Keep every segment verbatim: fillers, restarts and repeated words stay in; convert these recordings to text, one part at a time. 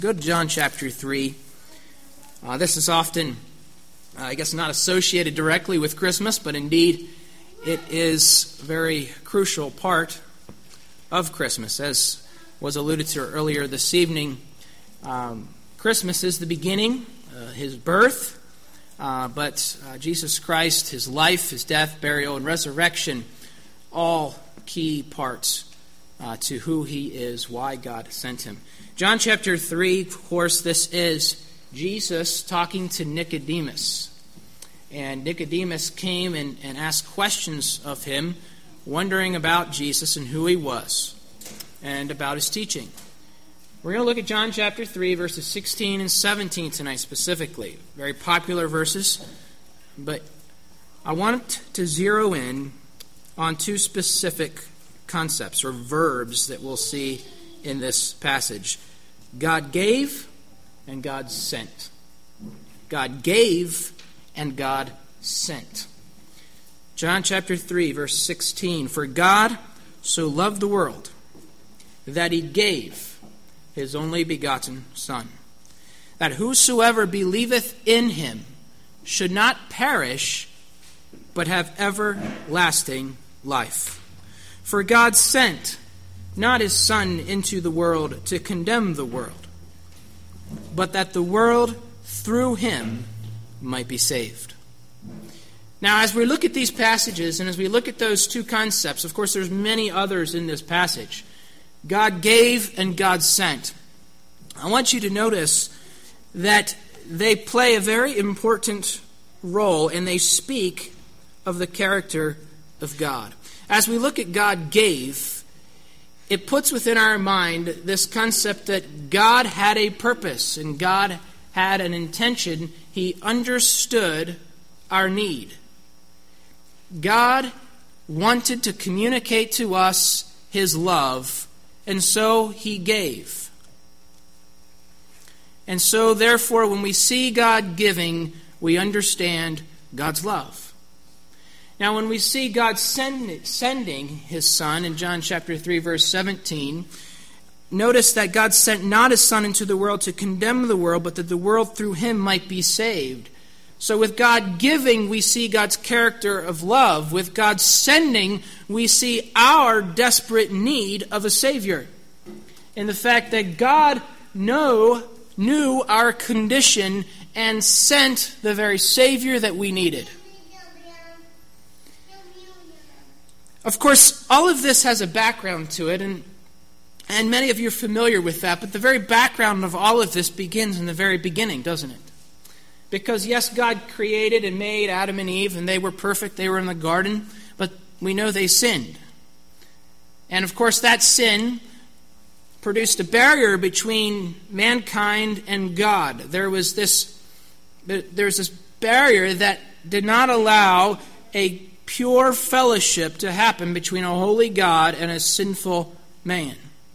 Go to John chapter three. Uh, this is often, uh, I guess, not associated directly with Christmas, but indeed it is a very crucial part of Christmas. As was alluded to earlier this evening, um, Christmas is the beginning, uh, his birth, uh, but uh, Jesus Christ, his life, his death, burial, and resurrection, all key parts uh, to who he is, why God sent him. John chapter three, of course, this is Jesus talking to Nicodemus. And Nicodemus came and, and asked questions of him, wondering about Jesus and who he was, and about his teaching. We're going to look at John chapter three, verses sixteen and seventeen tonight specifically. Very popular verses, but I want to zero in on two specific concepts or verbs that we'll see in this passage. God gave and God sent. God gave and God sent. John chapter three, verse sixteen. For God so loved the world that he gave his only begotten Son, that whosoever believeth in him should not perish, but have everlasting life. For God sent not his Son into the world to condemn the world, but that the world through him might be saved. Now, as we look at these passages, and as we look at those two concepts, of course there's many others in this passage. God gave and God sent. I want you to notice that they play a very important role, and they speak of the character of God. As we look at God gave, it puts within our mind this concept that God had a purpose and God had an intention. He understood our need. God wanted to communicate to us his love, and so he gave. And so, therefore, when we see God giving, we understand God's love. Now, when we see God send, sending his Son in John chapter three, verse seventeen, notice that God sent not his Son into the world to condemn the world, but that the world through him might be saved. So with God giving, we see God's character of love. With God sending, we see our desperate need of a Savior. And the fact that God know, knew our condition and sent the very Savior that we needed. Of course, all of this has a background to it, and and many of you are familiar with that, but the very background of all of this begins in the very beginning, doesn't it? Because, yes, God created and made Adam and Eve, and they were perfect, they were in the garden, but we know they sinned. And, of course, that sin produced a barrier between mankind and God. There was this, there's this barrier that did not allow a pure fellowship to happen between a holy God and a sinful man.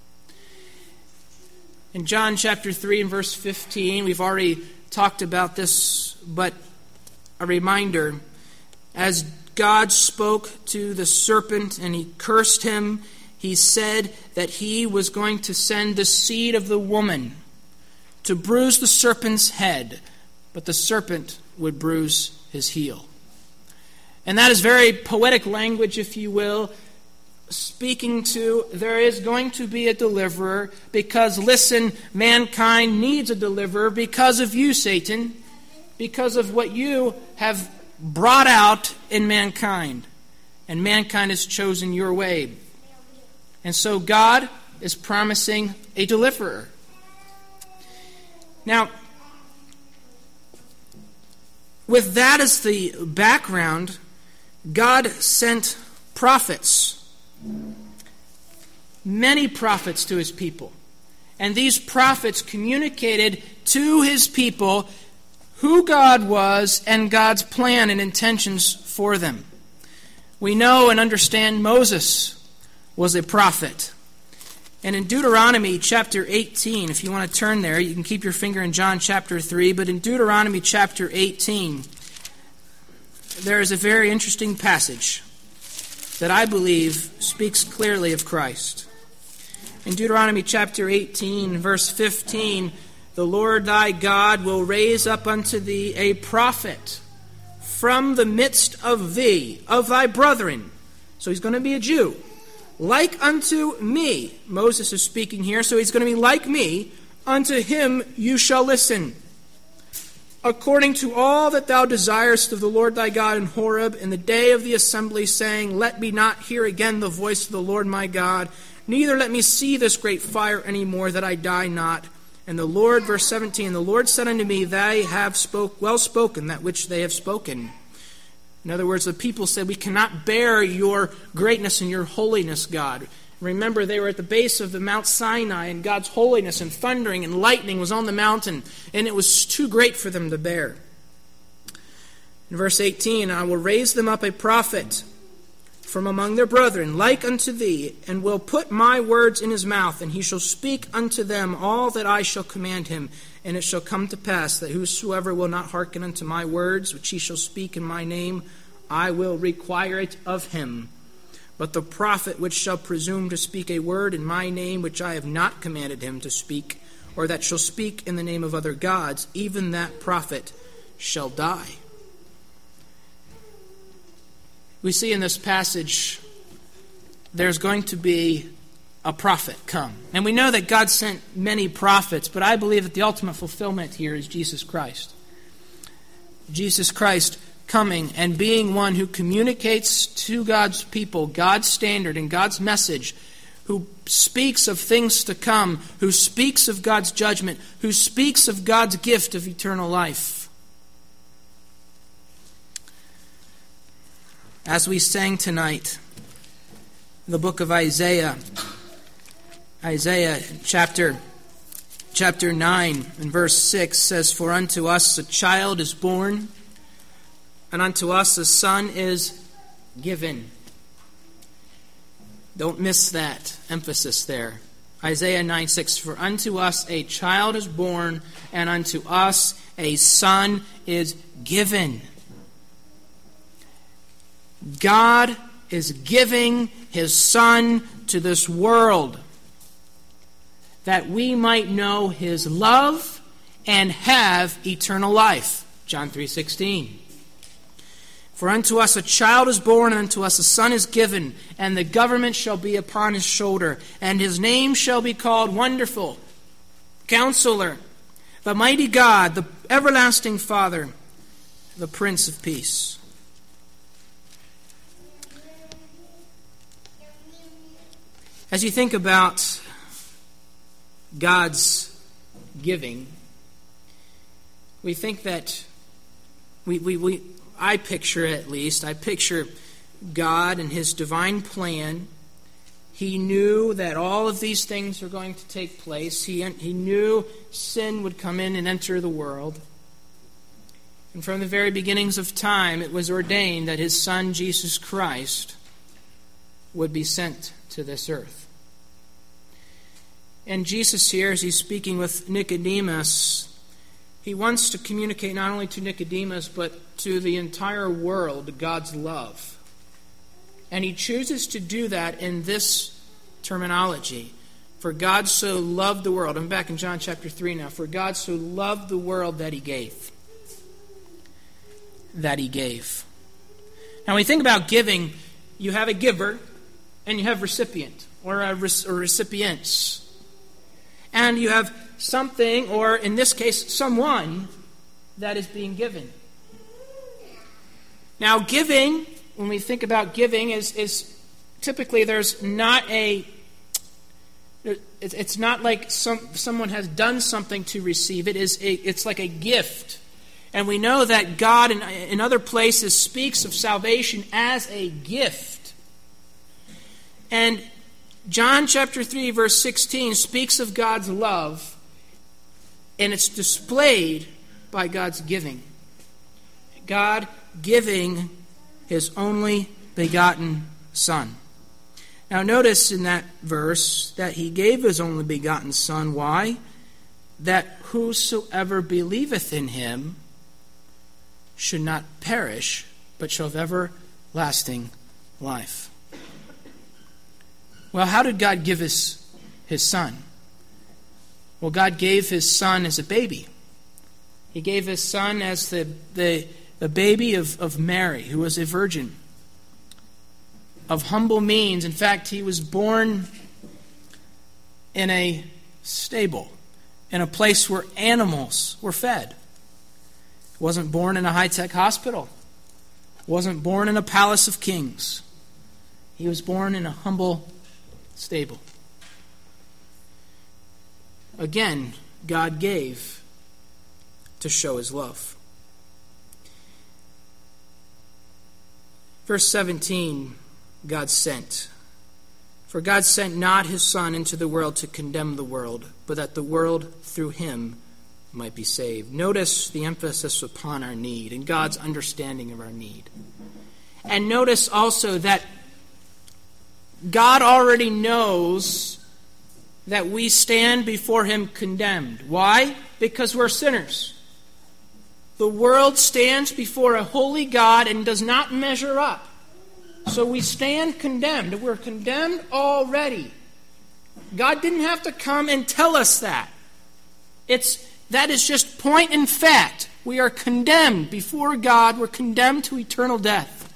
In John chapter three and verse fifteen, we've already talked about this, but a reminder, as God spoke to the serpent and he cursed him, he said that he was going to send the seed of the woman to bruise the serpent's head, but the serpent would bruise his heel. And that is very poetic language, if you will, speaking to there is going to be a deliverer because, listen, mankind needs a deliverer because of you, Satan, because of what you have brought out in mankind. And mankind has chosen your way. And so God is promising a deliverer. Now, with that as the background, God sent prophets, many prophets to his people. And these prophets communicated to his people who God was and God's plan and intentions for them. We know and understand Moses was a prophet. And in Deuteronomy chapter eighteen, if you want to turn there, you can keep your finger in John chapter three, but in Deuteronomy chapter eighteen, there is a very interesting passage that I believe speaks clearly of Christ. In Deuteronomy chapter eighteen, verse fifteen, the Lord thy God will raise up unto thee a prophet from the midst of thee, of thy brethren. So he's going to be a Jew. Like unto me. Moses is speaking here, so he's going to be like me. Unto him you shall listen. According to all that thou desirest of the Lord thy God in Horeb in the day of the assembly, saying, Let me not hear again the voice of the Lord my God, neither let me see this great fire any more, that I die not. And the Lord, verse seventeen, the Lord said unto me, They have spoke well spoken, that which they have spoken. In other words, the people said, We cannot bear your greatness and your holiness, God. Remember, they were at the base of the Mount Sinai, and God's holiness and thundering and lightning was on the mountain, and it was too great for them to bear. In verse eighteen, I will raise them up a prophet from among their brethren, like unto thee, and will put my words in his mouth, and he shall speak unto them all that I shall command him. And it shall come to pass that whosoever will not hearken unto my words, which he shall speak in my name, I will require it of him. But the prophet which shall presume to speak a word in my name, which I have not commanded him to speak, or that shall speak in the name of other gods, even that prophet shall die. We see in this passage there's going to be a prophet come. And we know that God sent many prophets, but I believe that the ultimate fulfillment here is Jesus Christ. Jesus Christ coming and being one who communicates to God's people God's standard and God's message, who speaks of things to come, who speaks of God's judgment, who speaks of God's gift of eternal life. As we sang tonight, the book of Isaiah, Isaiah chapter, chapter nine and verse six says, For unto us a child is born, and unto us a son is given. Don't miss that emphasis there. Isaiah nine six, For unto us a child is born, and unto us a son is given. God is giving his Son to this world that we might know his love and have eternal life. John three sixteen. For unto us a child is born, and unto us a son is given, and the government shall be upon his shoulder, and his name shall be called Wonderful, Counselor, the Mighty God, the Everlasting Father, the Prince of Peace. As you think about God's giving, we think that we, we, we I picture at least, I picture God and his divine plan. He knew that all of these things were going to take place. He, he knew sin would come in and enter the world. And from the very beginnings of time, it was ordained that his Son, Jesus Christ, would be sent to this earth. And Jesus here, as he's speaking with Nicodemus, he wants to communicate not only to Nicodemus, but to the entire world God's love. And he chooses to do that in this terminology. For God so loved the world. I'm back in John chapter three now. For God so loved the world that he gave. That he gave. Now when you think about giving, you have a giver and you have recipient or, a, or recipients. And you have something, or in this case, someone that is being given. Now, giving, when we think about giving, is, is typically there's not a, it's not like some someone has done something to receive. It is a, it's like a gift. And we know that God in, in other places speaks of salvation as a gift. And John chapter three, verse sixteen speaks of God's love, and it's displayed by God's giving. God giving his only begotten Son. Now notice in that verse that he gave his only begotten Son. Why? That whosoever believeth in him should not perish, but shall have everlasting life. Well, how did God give us his Son? Well, God gave his son as a baby. He gave his son as the, the, the baby of, of Mary, who was a virgin, of humble means. In fact, he was born in a stable, in a place where animals were fed. He wasn't born in a high-tech hospital. He wasn't born in a palace of kings. He was born in a humble stable. Again, God gave to show his love. Verse seventeen, God sent. For God sent not his Son into the world to condemn the world, but that the world through him might be saved. Notice the emphasis upon our need and God's understanding of our need. And notice also that God already knows that we stand before him condemned. Why? Because we're sinners. The world stands before a holy God and does not measure up. So we stand condemned. We're condemned already. God didn't have to come and tell us that. It's that is just point in fact. We are condemned before God. We're condemned to eternal death.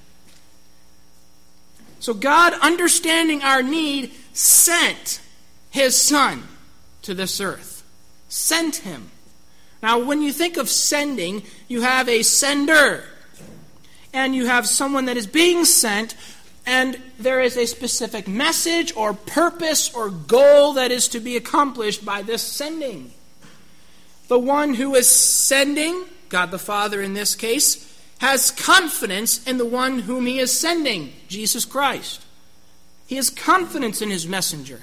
So God, understanding our need, sent his Son to this earth. Sent him. Now, when you think of sending, you have a sender. And you have someone that is being sent, and there is a specific message or purpose or goal that is to be accomplished by this sending. The one who is sending, God the Father in this case, has confidence in the one whom he is sending, Jesus Christ. He has confidence in his messenger.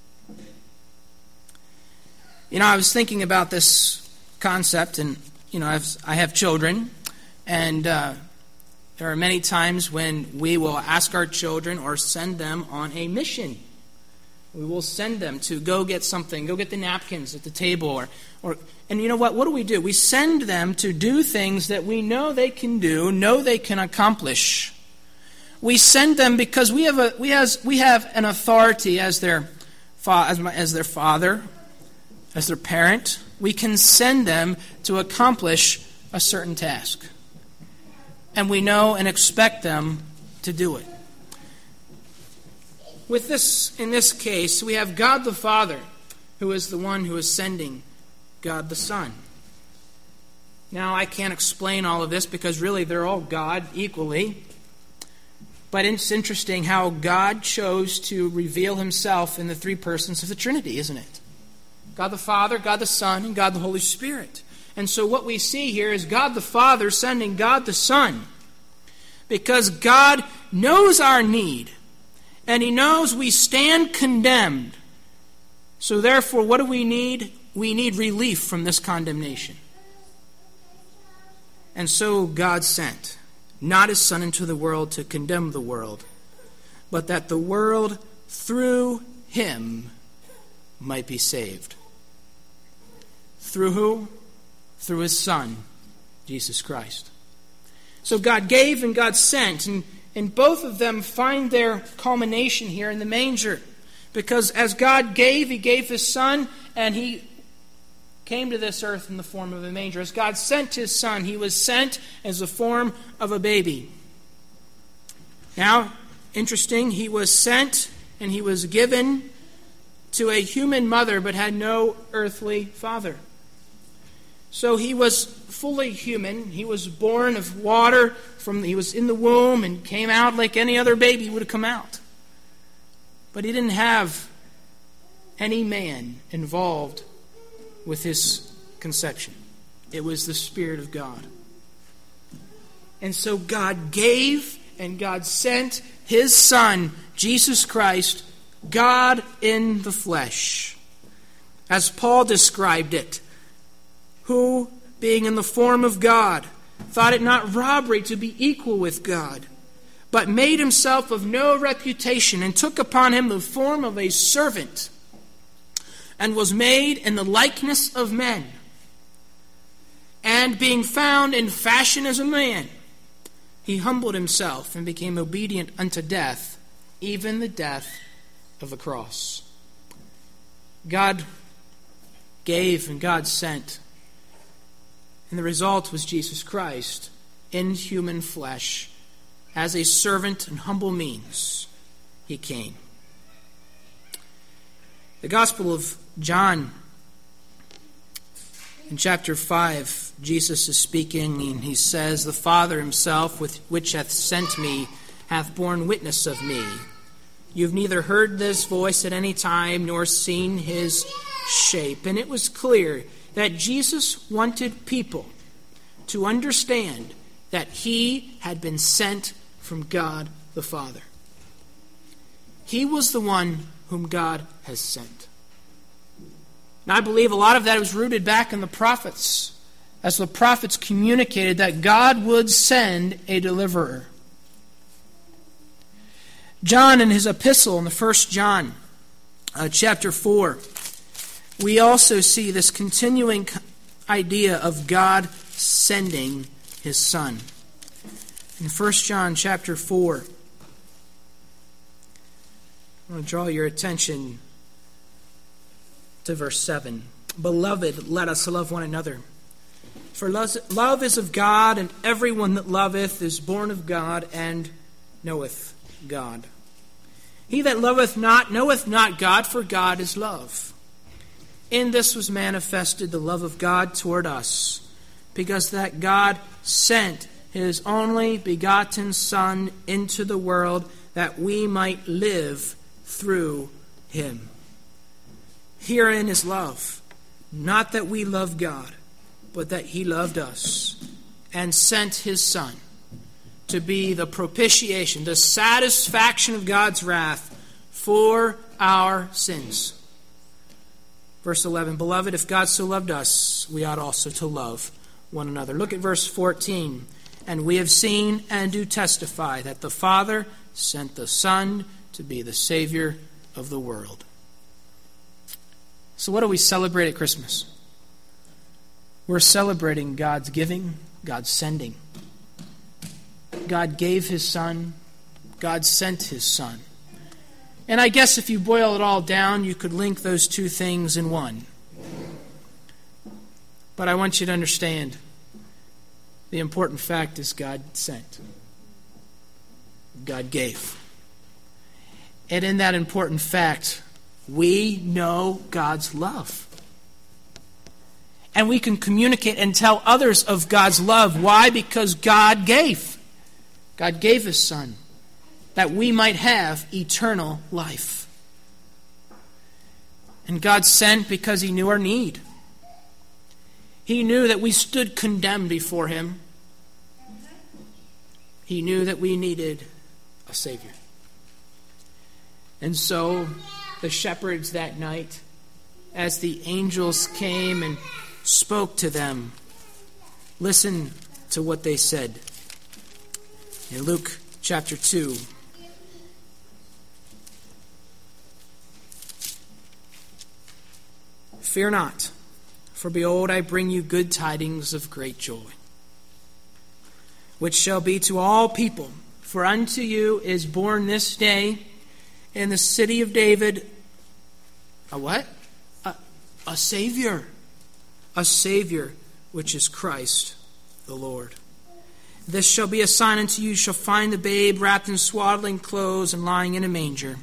You know, I was thinking about this concept, and, you know, I've, I have children, and uh, there are many times when we will ask our children or send them on a mission. We will send them to go get something, go get the napkins at the table, or, or and you know what? What do we do? We send them to do things that we know they can do, know they can accomplish. We send them because we have a we has we have an authority as their fa- as, my, as their father, as their parent. We can send them to accomplish a certain task. And we know and expect them to do it. With this, in this case, we have God the Father, who is the one who is sending God the Son. Now, I can't explain all of this because really they're all God equally. But it's interesting how God chose to reveal himself in the three persons of the Trinity, isn't it? God the Father, God the Son, and God the Holy Spirit. And so what we see here is God the Father sending God the Son. Because God knows our need. And he knows we stand condemned. So therefore, what do we need? We need relief from this condemnation. And so God sent not his Son into the world to condemn the world, but that the world through him might be saved. Through who? Through his Son, Jesus Christ. So God gave and God sent, and, and both of them find their culmination here in the manger. Because as God gave, he gave his Son, and he came to this earth in the form of a manger. As God sent his Son, he was sent as the form of a baby. Now, interesting, he was sent and he was given to a human mother but had no earthly father. So he was fully human. He was born of water. From he was in the womb and came out like any other baby would have come out. But he didn't have any man involved with his conception. It was the Spirit of God. And so God gave and God sent his Son, Jesus Christ, God in the flesh. As Paul described it, who, being in the form of God, thought it not robbery to be equal with God, but made himself of no reputation, and took upon him the form of a servant, and was made in the likeness of men. And being found in fashion as a man, he humbled himself and became obedient unto death, even the death of the cross. God gave and God sent. And the result was Jesus Christ in human flesh. As a servant and humble means, he came. The Gospel of John, in chapter five, Jesus is speaking, and he says, "The Father himself, with which hath sent me, hath borne witness of me. You have neither heard this voice at any time, nor seen his shape." And it was clear that Jesus wanted people to understand that he had been sent from God the Father. He was the one whom God has sent. And I believe a lot of that was rooted back in the prophets, as the prophets communicated that God would send a deliverer. John, in his epistle, in the first John, uh, chapter four, we also see this continuing idea of God sending his Son. In First John chapter four, I want to draw your attention to verse seven. "Beloved, let us love one another. For love is of God, and everyone that loveth is born of God and knoweth God. He that loveth not knoweth not God, for God is love. In this was manifested the love of God toward us, because that God sent his only begotten Son into the world, that we might live through him. Herein is love, not that we love God, but that he loved us, and sent his Son to be the propitiation, the satisfaction of God's wrath for our sins." Verse eleven, "Beloved, if God so loved us, we ought also to love one another." Look at verse fourteen. "And we have seen and do testify that the Father sent the Son to be the Savior of the world." So what do we celebrate at Christmas? We're celebrating God's giving, God's sending. God gave his Son. God sent his Son. And I guess if you boil it all down, you could link those two things in one. But I want you to understand, the important fact is God sent. God gave. And in that important fact, we know God's love. And we can communicate and tell others of God's love. Why? Because God gave. God gave his Son that we might have eternal life. And God sent because he knew our need. He knew that we stood condemned before him. He knew that we needed a Savior. And so the shepherds that night, as the angels came and spoke to them, listen to what they said. In Luke chapter two, "Fear not, for behold, I bring you good tidings of great joy, which shall be to all people. For unto you is born this day in the city of David," a what? A, a Savior. A Savior, which is Christ the Lord. "This shall be a sign unto you. You shall find the babe wrapped in swaddling clothes and lying in a manger."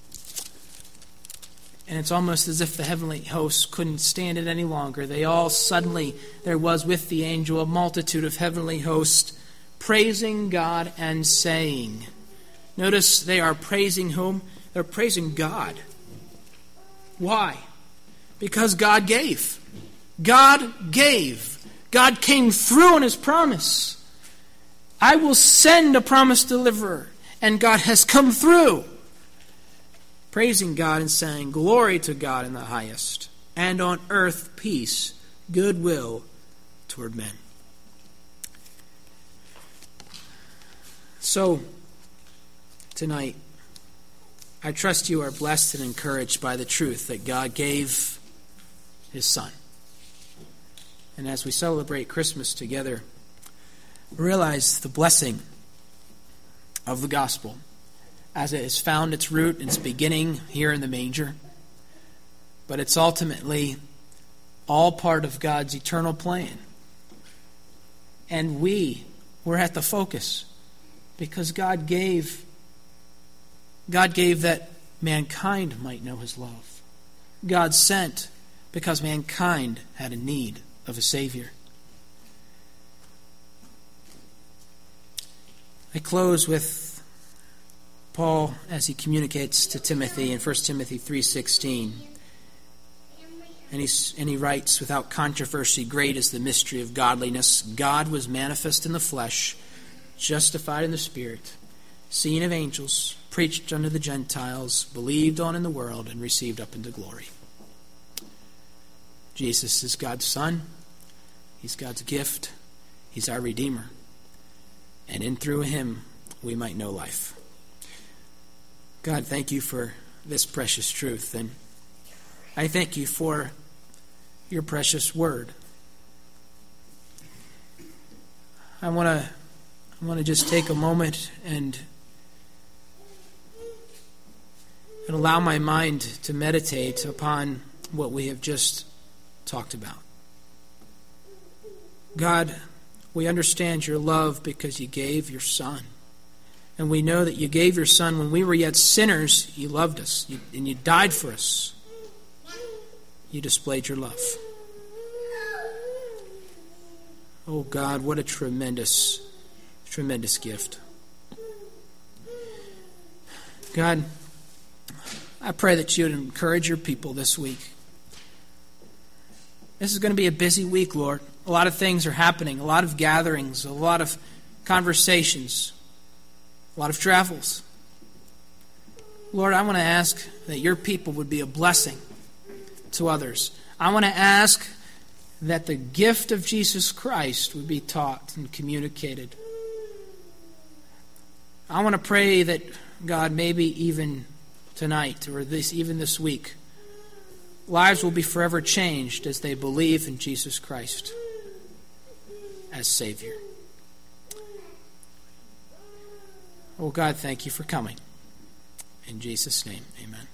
And it's almost as if the heavenly hosts couldn't stand it any longer. They all suddenly, there was with the angel a multitude of heavenly hosts praising God and saying. Notice they are praising whom? They're praising God. Why? Because God gave. God gave. God came through on his promise. I will send a promised deliverer. And God has come through. Praising God and saying, "Glory to God in the highest, and on earth peace, goodwill toward men." So, tonight, I trust you are blessed and encouraged by the truth that God gave his Son. And as we celebrate Christmas together, realize the blessing of the gospel, as it has found its root and its beginning here in the manger. But it's ultimately all part of God's eternal plan. And we were at the focus because God gave, God gave that mankind might know his love. God sent because mankind had a need of a Savior. I close with Paul as he communicates to Timothy in First Timothy three sixteen. And, he's, and he writes, "Without controversy, great is the mystery of godliness. God was manifest in the flesh, justified in the Spirit, seen of angels, preached unto the Gentiles, believed on in the world, and received up into glory." Jesus is God's Son. He's God's gift. He's our Redeemer. And in through him, we might know life. God, thank you for this precious truth. And I thank you for your precious word. I want to I want to just take a moment and, and allow my mind to meditate upon what we have just talked about. God, we understand your love because you gave your Son. And we know that you gave your Son when we were yet sinners. You loved us, you, and you died for us. You displayed your love. Oh God, what a tremendous, tremendous gift. God, I pray that you would encourage your people this week. This is going to be a busy week, Lord. A lot of things are happening, a lot of gatherings, a lot of conversations, a lot of travels. Lord, I want to ask that your people would be a blessing to others. I want to ask that the gift of Jesus Christ would be taught and communicated. I want to pray that, God, maybe even tonight or this, even this week, lives will be forever changed as they believe in Jesus Christ as Savior. Oh God, thank you for coming. In Jesus' name, amen.